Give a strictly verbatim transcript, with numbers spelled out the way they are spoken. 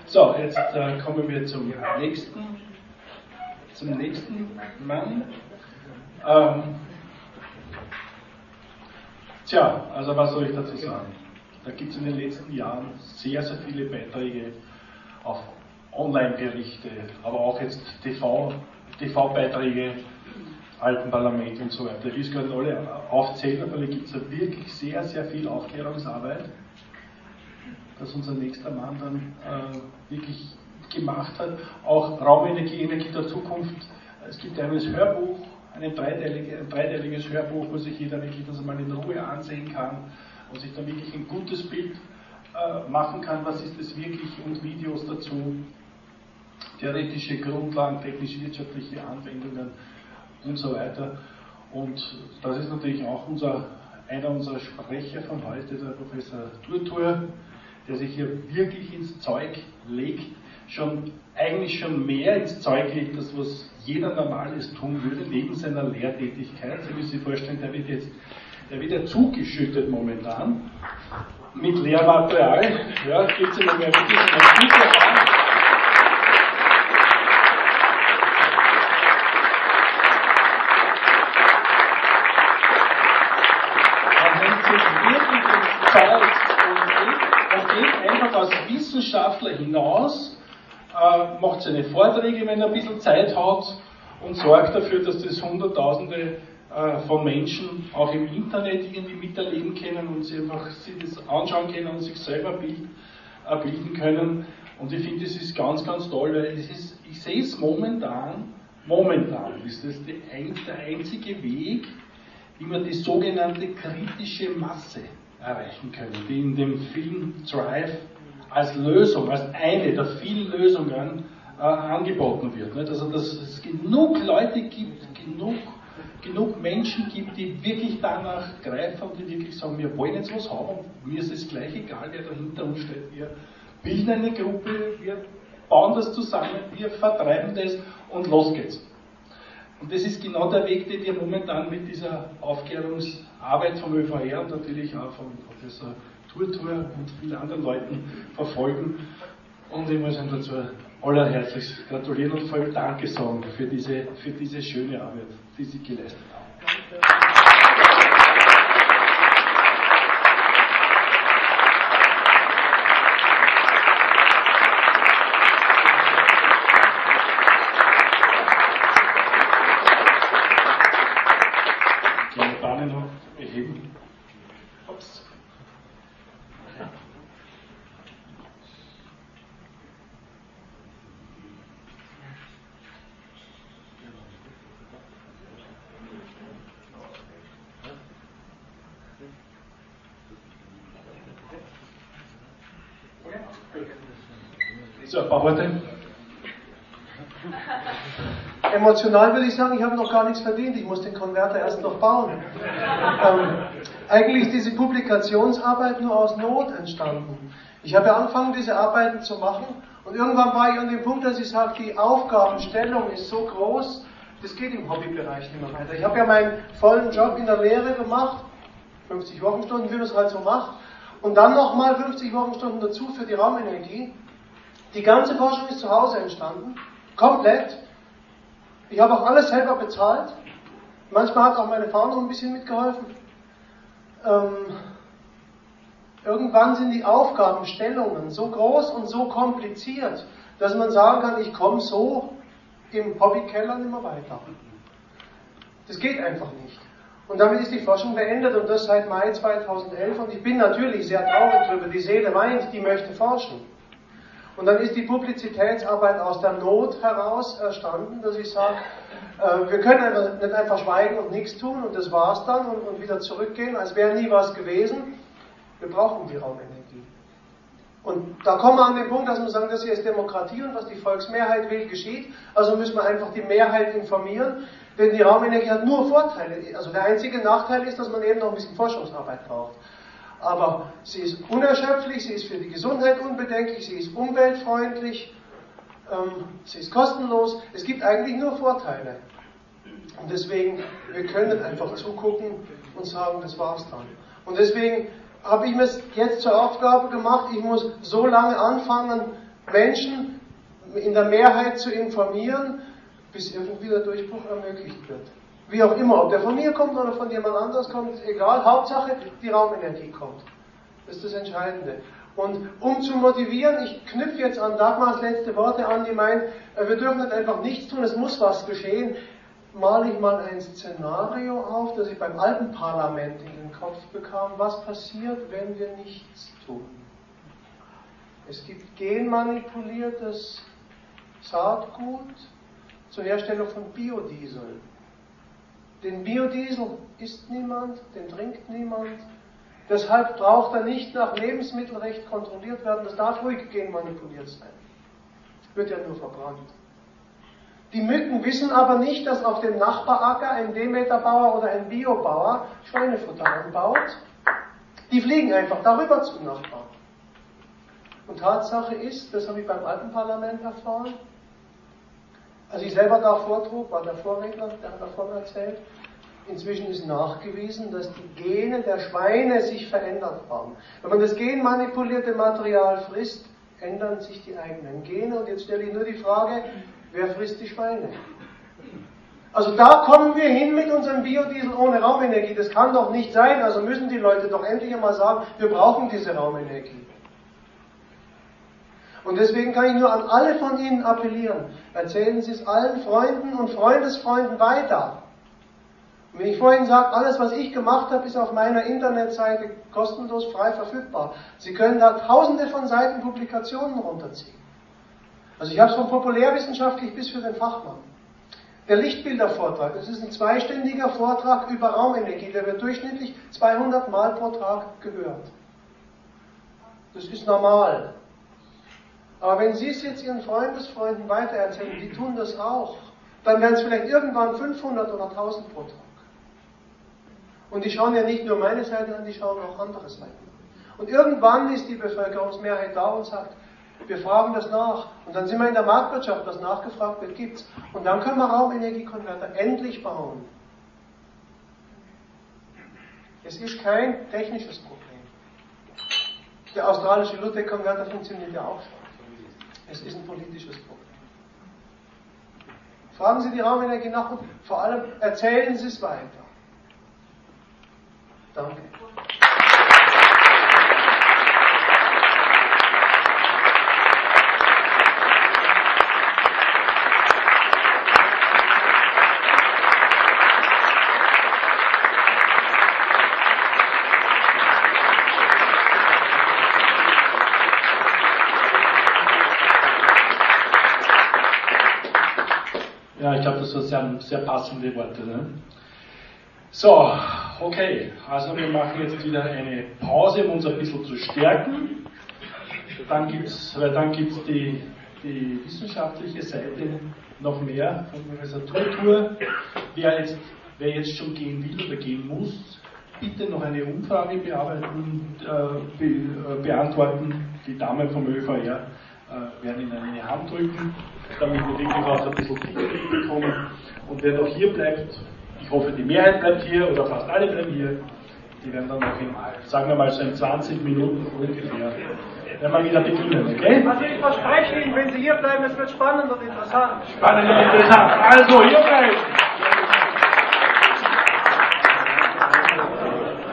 So, jetzt äh, kommen wir zum nächsten, zum nächsten Mann. Ähm, tja, also was soll ich dazu sagen? Da gibt es in den letzten Jahren sehr, sehr viele Beiträge auf Online-Berichte, aber auch jetzt T V, T V-Beiträge, Alpenparlament und so weiter. Ich will es gar nicht alle aufzählen, aber da gibt es ja wirklich sehr, sehr viel Aufklärungsarbeit, das unser nächster Mann dann äh, wirklich gemacht hat. Auch Raumenergie, Energie der Zukunft. Es gibt ein Hörbuch, ein dreiteiliges, ein dreiteiliges Hörbuch, wo sich jeder wirklich das einmal in Ruhe ansehen kann und sich dann wirklich ein gutes Bild äh, machen kann, was ist es wirklich, und Videos dazu, theoretische Grundlagen, technisch-wirtschaftliche Anwendungen und so weiter. Und das ist natürlich auch unser, einer unserer Sprecher von heute, der Professor Turtur, der sich hier wirklich ins Zeug legt, schon eigentlich schon mehr ins Zeug legt, als was jeder Normales tun würde, neben seiner Lehrtätigkeit. Sie müssen sich vorstellen, der wird jetzt, der wird ja zugeschüttet momentan mit Lehrmaterial. Ja, gibt es immer mehr wirklich eine gute Erfahrung. Als Wissenschaftler hinaus, äh, macht seine Vorträge, wenn er ein bisschen Zeit hat, und sorgt dafür, dass das Hunderttausende äh, von Menschen auch im Internet irgendwie miterleben können und sie einfach sich das anschauen können und sich selber bild, äh, bilden können. Und ich finde, das ist ganz, ganz toll, weil es ist, ich sehe es momentan, momentan ist das die, der einzige Weg, wie man die sogenannte kritische Masse erreichen können, die in dem Film Drive als Lösung, als eine der vielen Lösungen äh, angeboten wird. Nicht? Also dass es genug Leute gibt, genug, genug Menschen gibt, die wirklich danach greifen und die wirklich sagen, wir wollen jetzt was haben, mir ist es gleich egal, wer da hinter uns steht. Wir bilden eine Gruppe, wir bauen das zusammen, wir vertreiben das und los geht's. Und das ist genau der Weg, den wir momentan mit dieser Aufklärungsarbeit vom Ö V R und natürlich auch vom Professor Turtur und vielen anderen Leuten verfolgen. Und ich muss Ihnen dazu allerherzlichst gratulieren und vor allem Danke sagen für diese, für diese schöne Arbeit, die Sie geleistet haben. Die Bahnen noch beheben. Ups. So, ein paar Worte. Emotional würde ich sagen, ich habe noch gar nichts verdient, ich muss den Konverter erst noch bauen. Ähm, eigentlich ist diese Publikationsarbeit nur aus Not entstanden. Ich habe angefangen, diese Arbeiten zu machen, und irgendwann war ich an dem Punkt, dass ich sage, die Aufgabenstellung ist so groß, das geht im Hobbybereich nicht mehr weiter. Ich habe ja meinen vollen Job in der Lehre gemacht, fünfzig Wochenstunden, wie man es halt so macht, und dann nochmal fünfzig Wochenstunden dazu für die Raumenergie. Die ganze Forschung ist zu Hause entstanden, komplett. Ich habe auch alles selber bezahlt. Manchmal hat auch meine Frau noch ein bisschen mitgeholfen. Ähm, irgendwann sind die Aufgabenstellungen so groß und so kompliziert, dass man sagen kann, ich komme so im Hobbykeller nicht mehr weiter. Das geht einfach nicht. Und damit ist die Forschung beendet, und das seit Mai zweitausendelf. Und ich bin natürlich sehr traurig darüber. Die Seele weint, die möchte forschen. Und dann ist die Publizitätsarbeit aus der Not heraus entstanden, dass ich sage, äh, wir können einfach, nicht einfach schweigen und nichts tun und das war's dann und, und wieder zurückgehen, als wäre nie was gewesen. Wir brauchen die Raumenergie. Und da kommen wir an den Punkt, dass wir sagen, das hier ist Demokratie und was die Volksmehrheit will, geschieht. Also müssen wir einfach die Mehrheit informieren, denn die Raumenergie hat nur Vorteile. Also der einzige Nachteil ist, dass man eben noch ein bisschen Forschungsarbeit braucht. Aber sie ist unerschöpflich, sie ist für die Gesundheit unbedenklich, sie ist umweltfreundlich, ähm, sie ist kostenlos. Es gibt eigentlich nur Vorteile. Und deswegen, wir können einfach zugucken und sagen, das war's dann. Und deswegen habe ich mir es jetzt zur Aufgabe gemacht, ich muss so lange anfangen, Menschen in der Mehrheit zu informieren, bis irgendwie der Durchbruch ermöglicht wird. Wie auch immer, ob der von mir kommt oder von jemand anders kommt, ist egal. Hauptsache, die Raumenergie kommt. Das ist das Entscheidende. Und um zu motivieren, ich knüpfe jetzt an Dagmars letzte Worte an, die meint, wir dürfen nicht einfach nichts tun, es muss was geschehen, male ich mal ein Szenario auf, das ich beim Alpenparlament in den Kopf bekam. Was passiert, wenn wir nichts tun? Es gibt genmanipuliertes Saatgut zur Herstellung von Biodiesel. Den Biodiesel isst niemand, den trinkt niemand. Deshalb braucht er nicht nach Lebensmittelrecht kontrolliert werden. Das darf ruhig genmanipuliert sein. Wird ja nur verbrannt. Die Mücken wissen aber nicht, dass auf dem Nachbaracker ein Demeterbauer oder ein Biobauer Schweinefutter anbaut. Die fliegen einfach darüber zum Nachbarn. Und Tatsache ist, das habe ich beim Alpenparlament erfahren, als ich selber da vortrug, war der Vorredner, der hat davon erzählt, inzwischen ist nachgewiesen, dass die Gene der Schweine sich verändert haben. Wenn man das genmanipulierte Material frisst, ändern sich die eigenen Gene. Und jetzt stelle ich nur die Frage, wer frisst die Schweine? Also da kommen wir hin mit unserem Biodiesel ohne Raumenergie. Das kann doch nicht sein. Also müssen die Leute doch endlich einmal sagen, wir brauchen diese Raumenergie. Und deswegen kann ich nur an alle von Ihnen appellieren. Erzählen Sie es allen Freunden und Freundesfreunden weiter. Und wenn ich vorhin sage, alles was ich gemacht habe, ist auf meiner Internetseite kostenlos frei verfügbar. Sie können da tausende von Seiten Publikationen runterziehen. Also ich habe es von populärwissenschaftlich bis für den Fachmann. Der Lichtbildervortrag, das ist ein zweistündiger Vortrag über Raumenergie, der wird durchschnittlich zweihundert Mal pro Tag gehört. Das ist normal. Aber wenn Sie es jetzt Ihren Freundesfreunden weitererzählen, die tun das auch, dann werden es vielleicht irgendwann fünfhundert oder tausend pro Tag. Und die schauen ja nicht nur meine Seite an, die schauen auch andere Seiten an. Und irgendwann ist die Bevölkerungsmehrheit da und sagt, wir fragen das nach. Und dann sind wir in der Marktwirtschaft, was nachgefragt wird, gibt's. Und dann können wir Raumenergiekonverter endlich bauen. Es ist kein technisches Problem. Der australische Lutec-Konverter funktioniert ja auch schon. Es ist ein politisches Problem. Fragen Sie die Raumenergie nach und vor allem erzählen Sie es weiter. Danke. Ja, ich glaube, das waren sehr, sehr passende Worte. Ne? So, okay, also wir machen jetzt wieder eine Pause, um uns ein bisschen zu stärken. Dann gibt's, weil dann gibt es die, die wissenschaftliche Seite noch mehr von Professor Turtur. Wer jetzt, wer jetzt schon gehen will oder gehen muss, bitte noch eine Umfrage bearbeiten, äh, be, äh, beantworten. Die Damen vom Ö V R äh, werden Ihnen eine Hand drücken, damit wir wirklich auch ein bisschen Feedback bekommen. Und wer noch hier bleibt, ich hoffe, die Mehrheit bleibt hier oder fast alle bleiben hier, die werden dann noch in, sagen wir mal, so in zwanzig Minuten ungefähr, werden wir wieder beginnen, okay? Also ich verspreche Ihnen, wenn Sie hier bleiben, es wird spannend und interessant. Spannend und interessant. Also, hier bleiben!